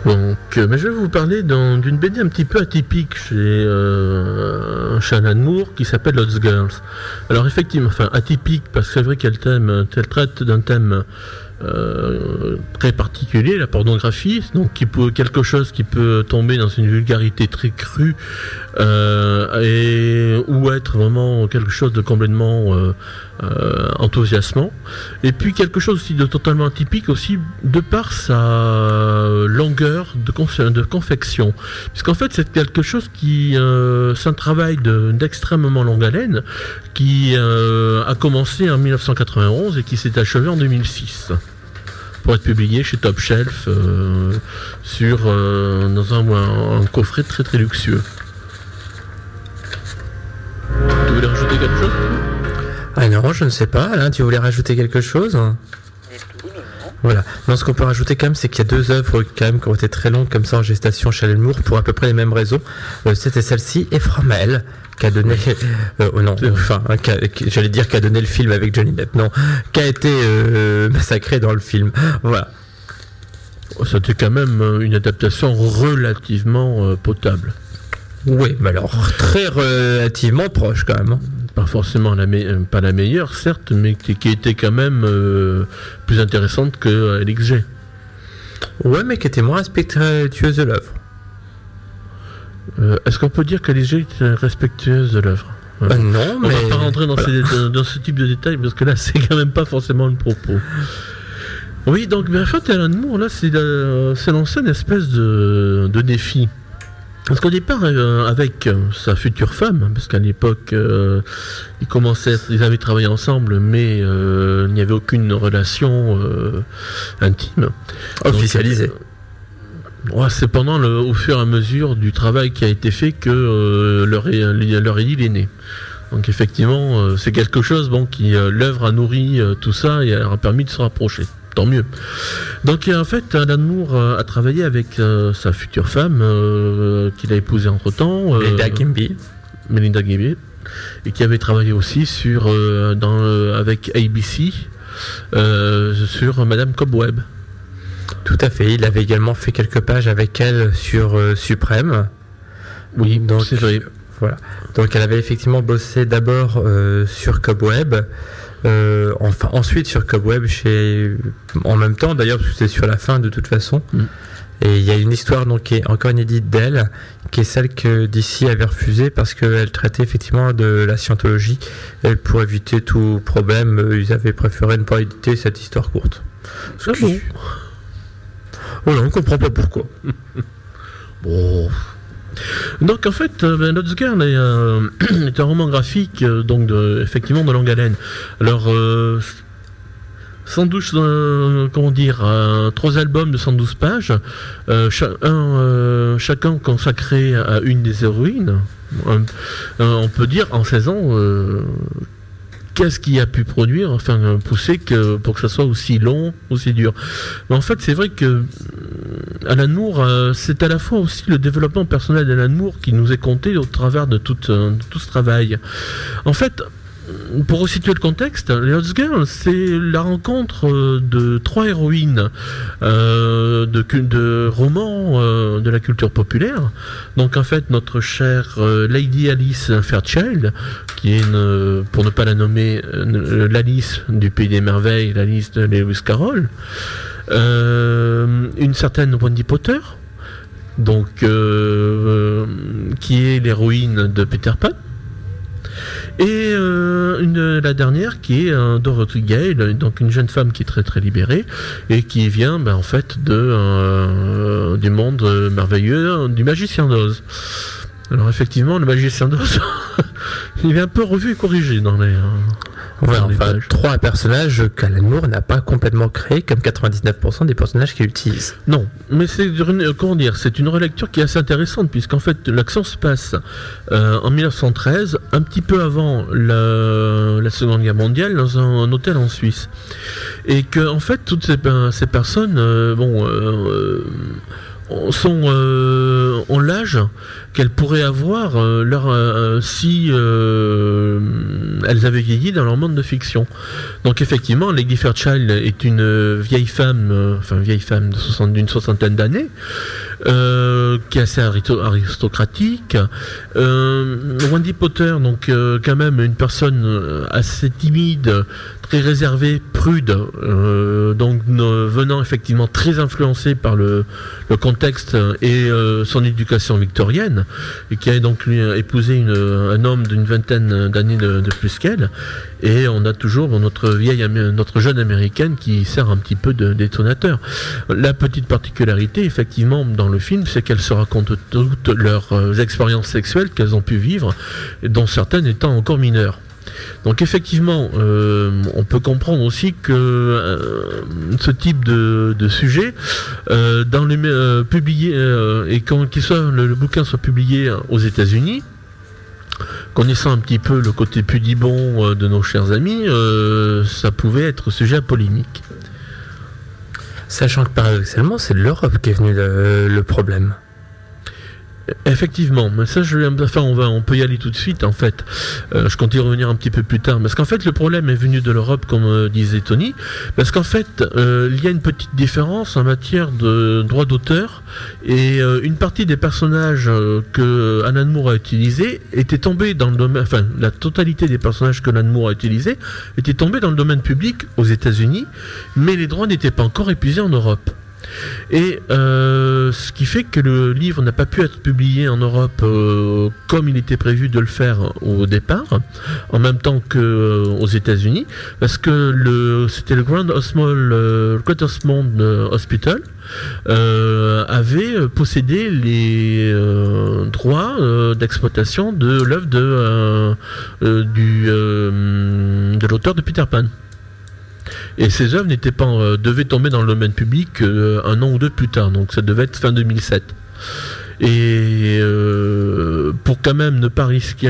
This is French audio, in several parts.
Donc, mais je vais vous parler d'une BD un petit peu atypique chez Alan Moore qui s'appelle Lost Girls. Alors effectivement, atypique parce que c'est vrai qu'elle traite d'un thème très particulier, la pornographie, donc quelque chose qui peut tomber dans une vulgarité très crue ou être vraiment quelque chose de complètement enthousiasmant, et puis quelque chose aussi de totalement atypique aussi de par sa longueur de confection, puisqu'en fait c'est quelque chose qui c'est un travail d'extrêmement longue haleine qui a commencé en 1991 et qui s'est achevé en 2006 pour être publié chez Top Shelf dans un coffret très très luxueux. Tu voulais rajouter quelque chose ? Ah non, je ne sais pas. Alain, tu voulais rajouter quelque chose ? Non. Voilà. Non, ce qu'on peut rajouter quand même, c'est qu'il y a 2 œuvres quand même qui ont été très longues comme ça en gestation chez Alan Moore pour à peu près les mêmes raisons. C'était celle-ci et Fromel qui a donné, j'allais dire qui a donné le film avec Johnny Depp. Non, qui a été massacré dans le film. Voilà. C'était quand même une adaptation relativement potable. Oui, mais alors très relativement proche quand même. Pas forcément pas la meilleure, certes, mais qui était quand même plus intéressante que LXG. Ouais, mais qui était moins respectueuse de l'œuvre. Est-ce qu'on peut dire que LXG était respectueuse de l'œuvre ? Non, mais... On va pas rentrer dans ce type de détails, parce que là, c'est quand même pas forcément le propos. Oui, donc, mais en fait, Alan Moore, là, c'est lancé une espèce de défi. Parce qu'au départ, avec sa future femme, parce qu'à l'époque, ils avaient travaillé ensemble, mais il n'y avait aucune relation intime. Officialisée. C'est pendant au fur et à mesure du travail qui a été fait que leur idylle est née. Donc effectivement, c'est quelque chose qui l'œuvre a nourri tout ça et a permis de se rapprocher. Tant mieux. Donc en fait, Alan Moore a travaillé avec sa future femme qu'il a épousée entre-temps, Melinda Gimby, et qui avait travaillé aussi avec ABC sur Madame Cobweb. Tout à fait. Il avait également fait quelques pages avec elle sur Suprême. Oui, donc c'est vrai. Voilà. Donc elle avait effectivement bossé d'abord sur Cobweb. Ensuite sur Cobweb en même temps d'ailleurs parce que c'est sur la fin de toute façon. Et il y a une histoire donc qui est encore inédite d'elle, qui est celle que DC avait refusée parce qu'elle traitait effectivement de la scientologie et pour éviter tout problème ils avaient préféré ne pas éditer cette histoire courte. Bon. Voilà, on comprend pas pourquoi. Bon. Donc en fait, Lost Girl est un roman graphique effectivement de longue haleine. Alors 112 3 albums de 112 pages, chacun consacré à une des héroïnes. On peut dire en 16 ans qu'est-ce qui a pu pousser pour que ça soit aussi long, aussi dur. Mais en fait, c'est vrai que Alan Moore, c'est à la fois aussi le développement personnel d'Alan Moore qui nous est conté au travers de tout ce travail. En fait, pour resituer le contexte, Lost Girl, c'est la rencontre de 3 héroïnes de romans de la culture populaire. Donc en fait, notre chère Lady Alice Fairchild, qui est pour ne pas la nommer, l'Alice du Pays des Merveilles, l'Alice de Lewis Carroll, une certaine Wendy Potter, donc qui est l'héroïne de Peter Pan. Et la dernière qui est Dorothy Gale, donc une jeune femme qui est très très libérée et qui vient en fait du monde merveilleux du magicien d'Oz. Alors effectivement, le magicien d'Oz, il est un peu revu et corrigé dans les... Enfin, 3 personnages qu'Alan Moore n'a pas complètement créés, comme 99% des personnages qu'il utilise. Non, mais c'est une relecture qui est assez intéressante, puisqu'en fait, l'action se passe en 1913, un petit peu avant la Seconde Guerre mondiale, dans un hôtel en Suisse. Et que, en fait, toutes ces personnes, ont l'âge qu'elles pourraient avoir si elles avaient vieilli dans leur monde de fiction. Donc effectivement, Lady Fairchild est une vieille femme d'une soixantaine d'années, qui est assez aristocratique. Wendy Potter, donc quand même une personne assez timide, très réservée, prude, donc venant effectivement très influencée par le contexte et son éducation victorienne, et qui a donc lui épousé un homme d'une vingtaine d'années de plus qu'elle. Et on a toujours notre jeune américaine qui sert un petit peu de détonateur. La petite particularité, effectivement, dans le film, c'est qu'elles se racontent toutes leurs expériences sexuelles qu'elles ont pu vivre, dont certaines étant encore mineures. Donc effectivement, on peut comprendre aussi que ce type de sujet, publié et quand le bouquin soit publié aux États-Unis, connaissant un petit peu le côté pudibond de nos chers amis, ça pouvait être sujet à polémique. Sachant que paradoxalement, c'est de l'Europe qui est venu le problème. Effectivement, mais ça on peut y aller tout de suite en fait. Je compte y revenir un petit peu plus tard, parce qu'en fait le problème est venu de l'Europe, comme disait Tony, parce qu'en fait il y a une petite différence en matière de droit d'auteur, et une partie des personnages que Alan Moore a utilisés était tombée dans le domaine, enfin la totalité des personnages que Alan Moore a utilisés était tombée dans le domaine public aux États-Unis, mais les droits n'étaient pas encore épuisés en Europe. Et ce qui fait que le livre n'a pas pu être publié en Europe comme il était prévu de le faire au départ, en même temps qu'aux États-Unis, parce que c'était le Great Osmond Hospital avait possédé les droits d'exploitation de l'œuvre de l'auteur de Peter Pan. Et ces œuvres devaient tomber dans le domaine public un an ou deux plus tard, donc ça devait être fin 2007. Et pour quand même ne pas risquer,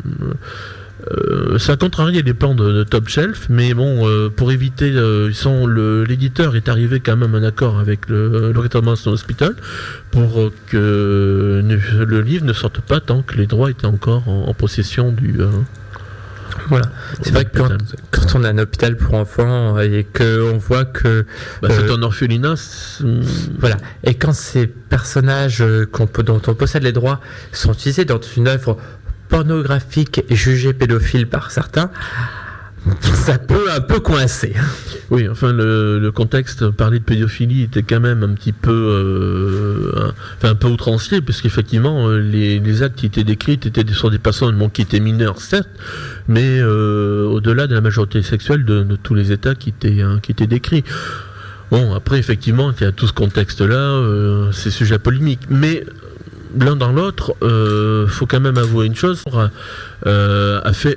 ça a contrarié les plans de Top Shelf, mais bon, pour éviter, l'éditeur est arrivé quand même à un accord avec le Great Osmond Hospital pour que le livre ne sorte pas tant que les droits étaient encore en possession du... Voilà, c'est vrai que quand on a un hôpital pour enfants et qu'on voit que... c'est un orphelinat. Voilà, et quand ces personnages dont on possède les droits sont utilisés dans une œuvre pornographique et jugée pédophile par certains, ça peut un peu coincer. Oui, enfin le contexte, parler de pédophilie était quand même un petit peu un peu outrancier, parce qu'effectivement les actes qui étaient décrits étaient sur des personnes qui étaient mineures, certes, mais au-delà de la majorité sexuelle de tous les états qui étaient décrits. Bon, après effectivement il y a tout ce contexte-là, c'est sujet à polémique, mais l'un dans l'autre, faut quand même avouer une chose, a fait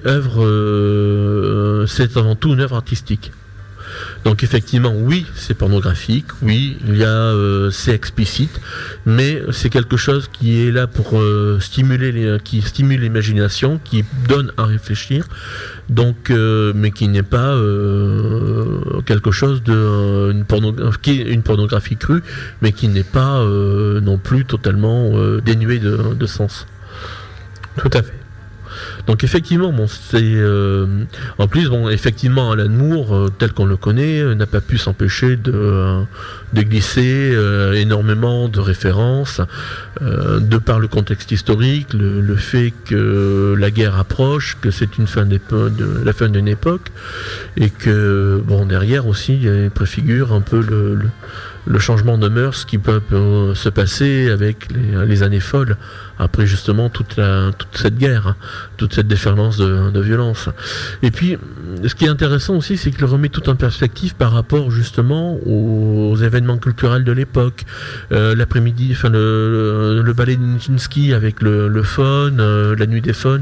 œuvre, c'est avant tout une œuvre artistique. Donc effectivement, oui, c'est pornographique, oui, c'est explicite, mais c'est quelque chose qui est là pour qui stimule l'imagination, qui donne à réfléchir, donc, mais qui n'est pas quelque chose qui est une pornographie crue, mais qui n'est pas non plus totalement dénué de sens. Tout à fait. Donc effectivement, en plus, effectivement, Alan Moore, tel qu'on le connaît, n'a pas pu s'empêcher de glisser énormément de références, de par le contexte historique, le fait que la guerre approche, que c'est la fin d'une époque, et que derrière aussi, il préfigure un peu le changement de mœurs qui peut se passer avec les années folles, après justement toute cette guerre, toute cette déferlance de violence. Et puis, ce qui est intéressant aussi, c'est qu'il remet tout en perspective par rapport justement aux événements culturels de l'époque. L'après-midi, le ballet de Nijinsky avec le faune, la nuit des faunes,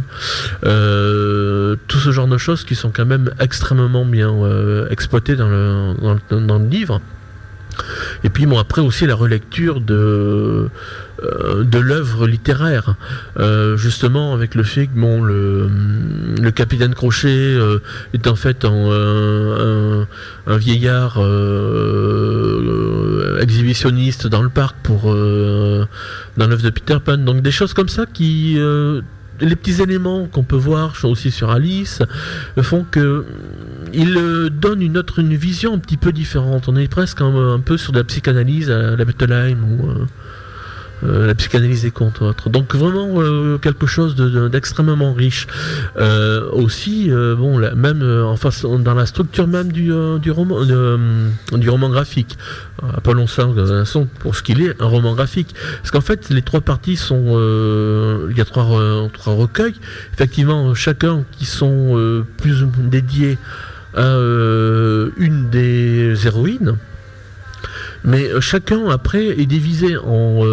tout ce genre de choses qui sont quand même extrêmement bien exploitées dans le livre. Et puis après aussi la relecture de l'œuvre littéraire, justement avec le fait que le capitaine Crochet est en fait un vieillard exhibitionniste dans le parc dans l'œuvre de Peter Pan. Donc des choses comme ça qui les petits éléments qu'on peut voir aussi sur Alice font que il donne une vision un petit peu différente. On est presque un peu sur de la psychanalyse à la Bettelheim ou la psychanalyse des contes autres. Donc vraiment quelque chose d'extrêmement riche. Aussi, même dans la structure même du roman graphique. Appelons ça pour ce qu'il est, un roman graphique. Parce qu'en fait, les trois parties sont... il y a trois recueils. Effectivement, chacun qui sont plus dédiés à une des héroïnes. Mais chacun, après, est divisé en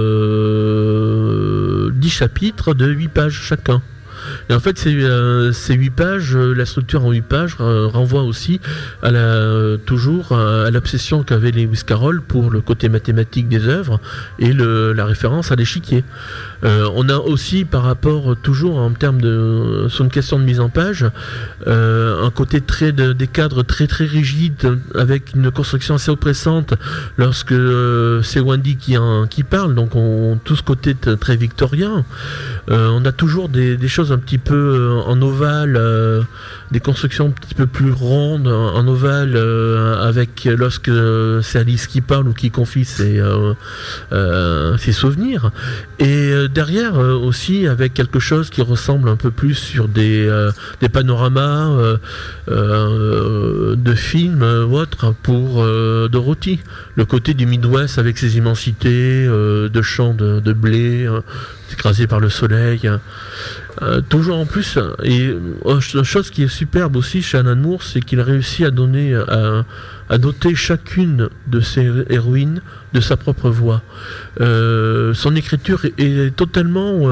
10 chapitres de 8 pages chacun. Et en fait, ces 8 pages, la structure en 8 pages renvoie aussi toujours à l'obsession qu'avait Lewis Carroll pour le côté mathématique des œuvres et la référence à l'échiquier. On a aussi, par rapport, toujours en termes sur une question de mise en page, un côté des cadres très très rigides, avec une construction assez oppressante lorsque c'est Wendy qui parle, donc tout ce côté très victorien. On a toujours des choses un petit peu en ovale, des constructions un petit peu plus rondes en ovale, avec lorsque c'est Alice qui parle ou qui confie ses souvenirs, et derrière aussi avec quelque chose qui ressemble un peu plus sur des panoramas de films ou autres pour Dorothy, le côté du Midwest avec ses immensités de champs de blé écrasés par le soleil. Toujours en plus, et une chose qui est superbe aussi chez Alan Moore, c'est qu'il a réussi à doter chacune de ses héroïnes de sa propre voix. Son écriture est totalement...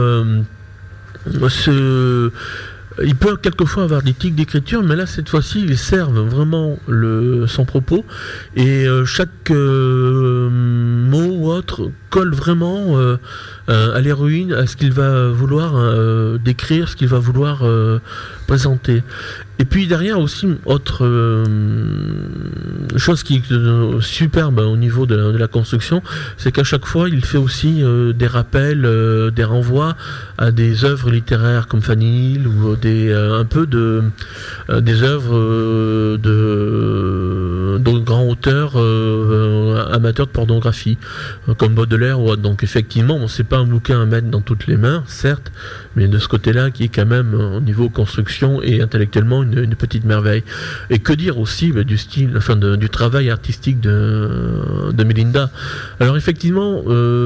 il peut quelquefois avoir des tics d'écriture, mais là cette fois-ci il serve vraiment son propos, et chaque mot ou autre colle vraiment à l'héroïne, à ce qu'il va vouloir décrire, ce qu'il va vouloir présenter. Et puis derrière aussi, autre chose qui est superbe au niveau de la construction, c'est qu'à chaque fois il fait aussi des rappels, des renvois à des œuvres littéraires comme Fanny Hill, ou des œuvres de grands auteurs amateurs de pornographie, comme Baudelaire ou autre. Donc effectivement, c'est pas un bouquin à mettre dans toutes les mains, certes, mais de ce côté-là qui est quand même au niveau construction et intellectuellement une petite merveille. Et que dire aussi du style, du travail artistique de Melinda. Alors effectivement,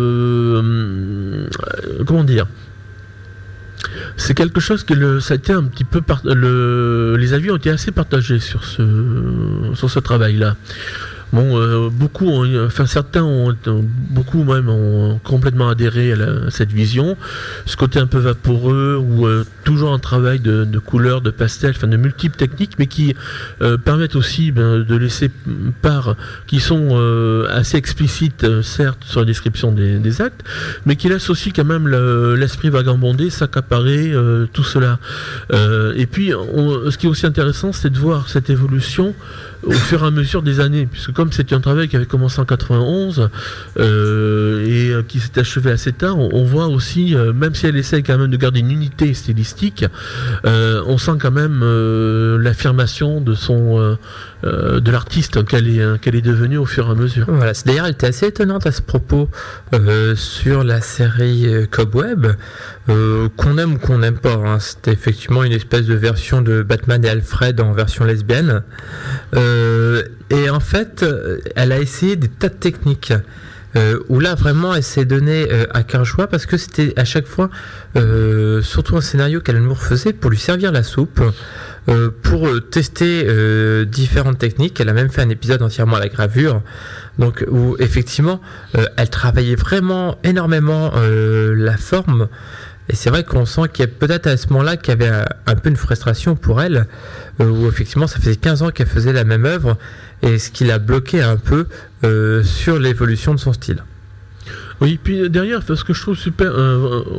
comment dire, c'est quelque chose que ça a été un petit peu les avis ont été assez partagés sur ce travail-là. Bon, certains ont complètement adhéré à cette vision, ce côté un peu vaporeux, ou toujours un travail de couleurs, de pastels, de multiples techniques, mais qui permettent aussi de laisser part, qui sont assez explicites, certes, sur la description des actes, mais qui laissent aussi quand même l'esprit vagabondé, s'accaparer tout cela. Et puis, ce qui est aussi intéressant, c'est de voir cette évolution au fur et à mesure des années, puisque comme c'était un travail qui avait commencé en 91 et qui s'est achevé assez tard, on voit aussi, même si elle essaie quand même de garder une unité stylistique, on sent quand même l'affirmation de l'artiste qu'elle est devenue au fur et à mesure. Voilà, d'ailleurs elle était assez étonnante à ce propos sur la série Cobweb, qu'on aime ou qu'on n'aime pas, hein. C'était effectivement une espèce de version de Batman et Alfred en version lesbienne, et en fait elle a essayé des tas de techniques où là vraiment elle s'est donnée à cœur joie, parce que c'était à chaque fois surtout un scénario qu'Alan Moore faisait pour lui servir la soupe, pour tester différentes techniques. Elle a même fait un épisode entièrement à la gravure, donc où effectivement elle travaillait vraiment énormément la forme. Et c'est vrai qu'on sent qu'il y a peut-être à ce moment-là qu'il y avait un peu une frustration pour elle, où effectivement ça faisait 15 ans qu'elle faisait la même œuvre, et ce qui l'a bloqué un peu sur l'évolution de son style. Oui, puis derrière, ce que je trouve super,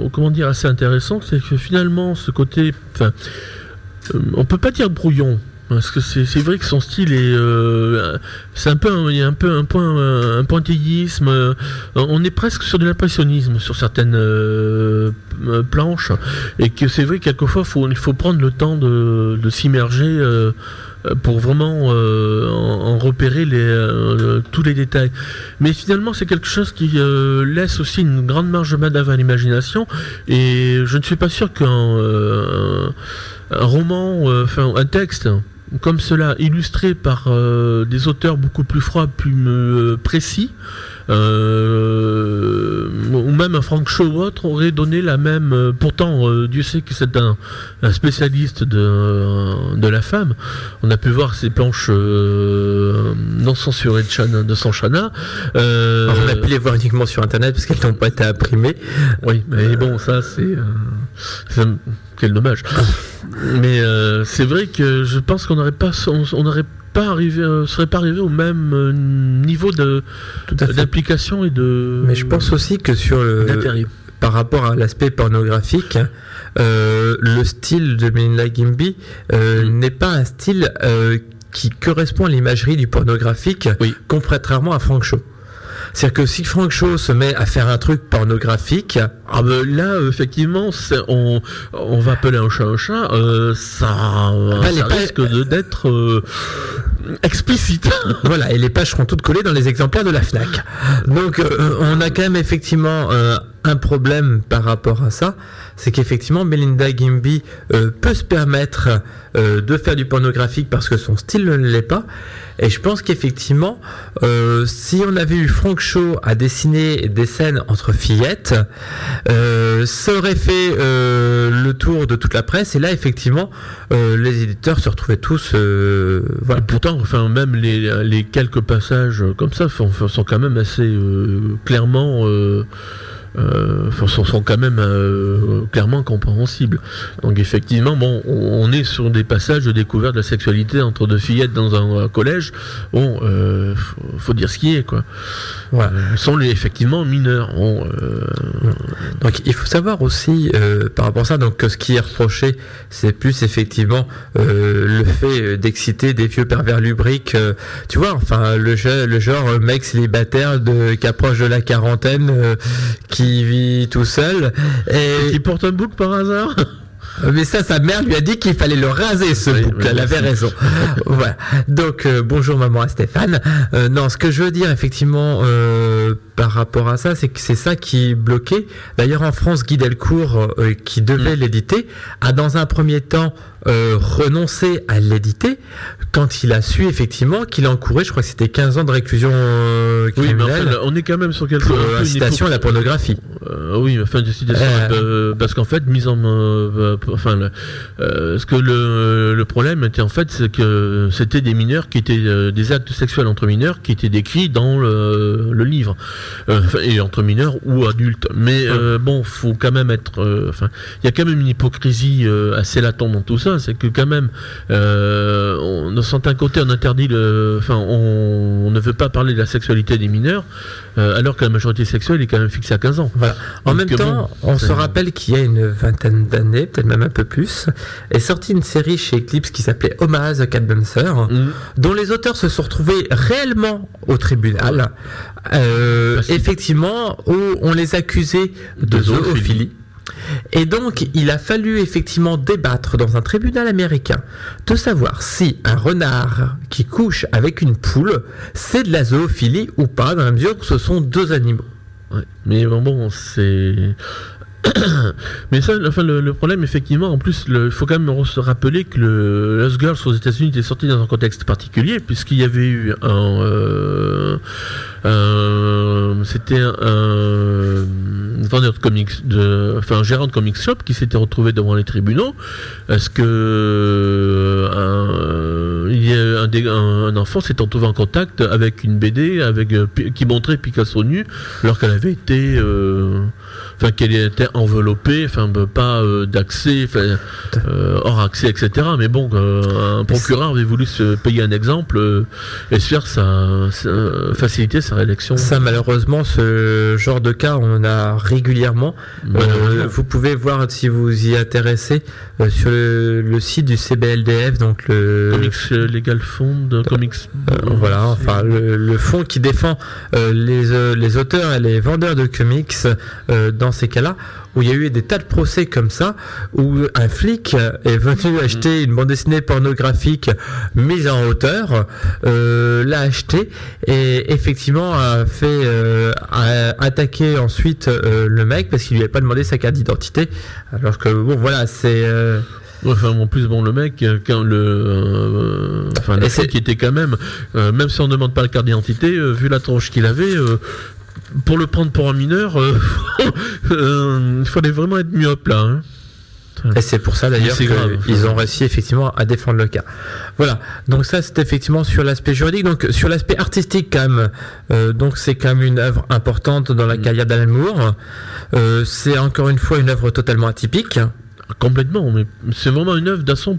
assez intéressant, c'est que finalement ce côté, on peut pas dire brouillon, Parce que c'est vrai que son style est, c'est un peu, il y a un peu un pointillisme. On est presque sur de l'impressionnisme sur certaines planches, et que c'est vrai que quelquefois il faut prendre le temps de s'immerger pour vraiment en repérer tous les détails. Mais finalement, c'est quelque chose qui laisse aussi une grande marge de manœuvre à l'imagination, et je ne suis pas sûr qu'un roman, un texte comme cela, illustré par des auteurs beaucoup plus froids, plus précis, ou même un Frank Shaw ou autre, aurait donné la même. Pourtant, Dieu sait que c'est un spécialiste de la femme. On a pu voir ces planches non censurées de Sanchana. On a pu les voir uniquement sur Internet parce qu'elles n'ont pas été imprimées. Oui, mais bon, ça c'est quel dommage. Mais c'est vrai que je pense qu'on serait pas arrivé au même niveau d'application et de. Mais je pense aussi que par rapport à l'aspect pornographique, le style de Melinda Gimby n'est pas un style qui correspond à l'imagerie du pornographique, contrairement à Frank Shaw. C'est-à-dire que si Frank Shaw se met à faire un truc pornographique, là effectivement on va appeler un chat, ça risque d'être explicite. Voilà, et les pages seront toutes collées dans les exemplaires de la FNAC. Donc on a quand même effectivement un problème par rapport à ça, c'est qu'effectivement Melinda Gimby peut se permettre de faire du pornographique parce que son style ne l'est pas. Et je pense qu'effectivement, si on avait eu Frank Shaw à dessiner des scènes entre fillettes, ça aurait fait le tour de toute la presse. Et là, effectivement, les éditeurs se retrouvaient tous. Voilà. Et pourtant, même les quelques passages comme ça sont quand même assez clairement. Sont quand même clairement compréhensibles. Donc effectivement, on est sur des passages de découverte de la sexualité entre deux fillettes dans un collège. Faut dire ce qui est, quoi. Voilà. Sont effectivement mineurs. Donc il faut savoir aussi par rapport à ça, donc que ce qui est reproché, c'est plus effectivement le fait d'exciter des vieux pervers lubriques. Tu vois, le genre mec célibataire qui approche de la quarantaine, qui vit tout seul et qui porte un bouc par hasard. Mais ça, sa mère lui a dit qu'il fallait le raser, ce bouc. Elle avait raison. Voilà. Donc, bonjour maman et Stéphane. Non, ce que je veux dire, effectivement, par rapport à ça, c'est que c'est ça qui bloquait. D'ailleurs, en France, Guy Delcourt, qui devait l'éditer, a dans un premier temps renoncé à l'éditer quand il a su effectivement qu'il encourait, je crois que c'était 15 ans de réclusion criminelle. Oui, mais on est quand même sur quelque chose. Pour incitation à la pornographie. Oui, d'incitation, parce qu'en fait, ce que le problème était en fait, c'est que c'était des mineurs qui étaient des actes sexuels entre mineurs qui étaient décrits dans le livre, et entre mineurs ou adultes. Mais faut quand même être. Il y a quand même une hypocrisie assez latente dans tout ça. C'est que quand même, de certains côtés, on interdit on ne veut pas parler de la sexualité des mineurs, alors que la majorité sexuelle est quand même fixée à 15 ans. Voilà. En même temps, on se rappelle qu'il y a une vingtaine d'années, peut-être même un peu plus, est sortie une série chez Eclipse qui s'appelait Omaha the Cat Dancer, dont les auteurs se sont retrouvés réellement au tribunal, effectivement, où on les accusait de zoophilie. Et donc, il a fallu effectivement débattre dans un tribunal américain de savoir si un renard qui couche avec une poule, c'est de la zoophilie ou pas, dans la mesure où ce sont deux animaux. Ouais. Mais c'est... Mais ça, le problème, effectivement, en plus, il faut quand même se rappeler que le Lost Girls aux États-Unis était sorti dans un contexte particulier, puisqu'il y avait eu c'était un vendeur de comics, un gérant de comics shop qui s'était retrouvé devant les tribunaux. Est-ce que un enfant s'est retrouvé en contact avec une BD qui montrait Picasso nu, alors qu'elle avait été qu'elle était enveloppée, pas d'accès, hors accès, etc. Mais bon, un procureur avait voulu se payer un exemple et se faire faciliter sa rédaction. Ça, malheureusement, ce genre de cas, on a régulièrement. Vous pouvez voir si vous y intéressez sur le site du CBLDF, donc le Comics Legal Fund, Comics. Voilà, enfin le fonds qui défend les auteurs et les vendeurs de comics dans ces cas-là, où il y a eu des tas de procès comme ça, où un flic est venu acheter une bande dessinée pornographique mise en hauteur, l'a acheté et effectivement a fait attaquer ensuite le mec parce qu'il lui avait pas demandé sa carte d'identité, alors que bon voilà c'est Enfin, en plus, bon, le mec, quand le flic était quand même, même si on ne demande pas la carte d'identité, vu la tronche qu'il avait, pour le prendre pour un mineur, il fallait vraiment être myope là. Hein. Et c'est pour ça d'ailleurs qu'ils ont réussi effectivement à défendre le cas. Voilà, donc ça c'est effectivement sur l'aspect juridique. Donc sur l'aspect artistique quand même, donc c'est quand même une œuvre importante dans la carrière d'Alan Moore. C'est encore une fois une œuvre totalement atypique. Complètement, mais c'est vraiment une œuvre d'assaut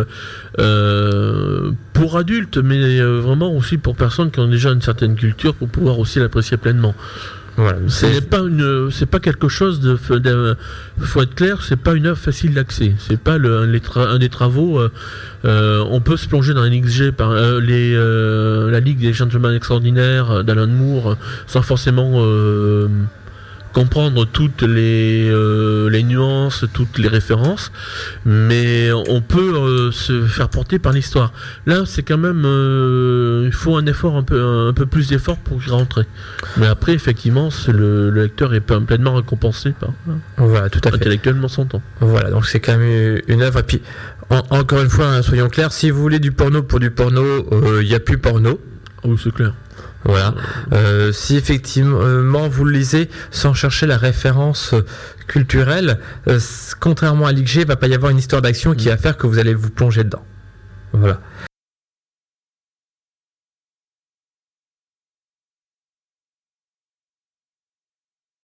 pour adultes, mais vraiment aussi pour personnes qui ont déjà une certaine culture pour pouvoir aussi l'apprécier pleinement. Voilà, c'est pas quelque chose faut être clair, c'est pas une œuvre facile d'accès. C'est pas un des travaux. On peut se plonger dans un XG par la Ligue des Gentlemen Extraordinaires d'Alan Moore sans forcément comprendre toutes les nuances, toutes les références, mais on peut se faire porter par l'histoire. Là, c'est quand même il faut un effort un peu plus d'effort pour y rentrer. Mais après, effectivement, le lecteur est pleinement récompensé par voilà, tout à fait. Intellectuellement s'entend. Voilà, donc c'est quand même une œuvre. Et puis, encore une fois, hein, soyons clairs, si vous voulez du porno pour du porno, il n'y a plus porno. Oui, c'est clair. Voilà. Si effectivement vous le lisez sans chercher la référence culturelle, contrairement à l'IG, il va pas y avoir une histoire d'action qui va faire que vous allez vous plonger dedans. Voilà.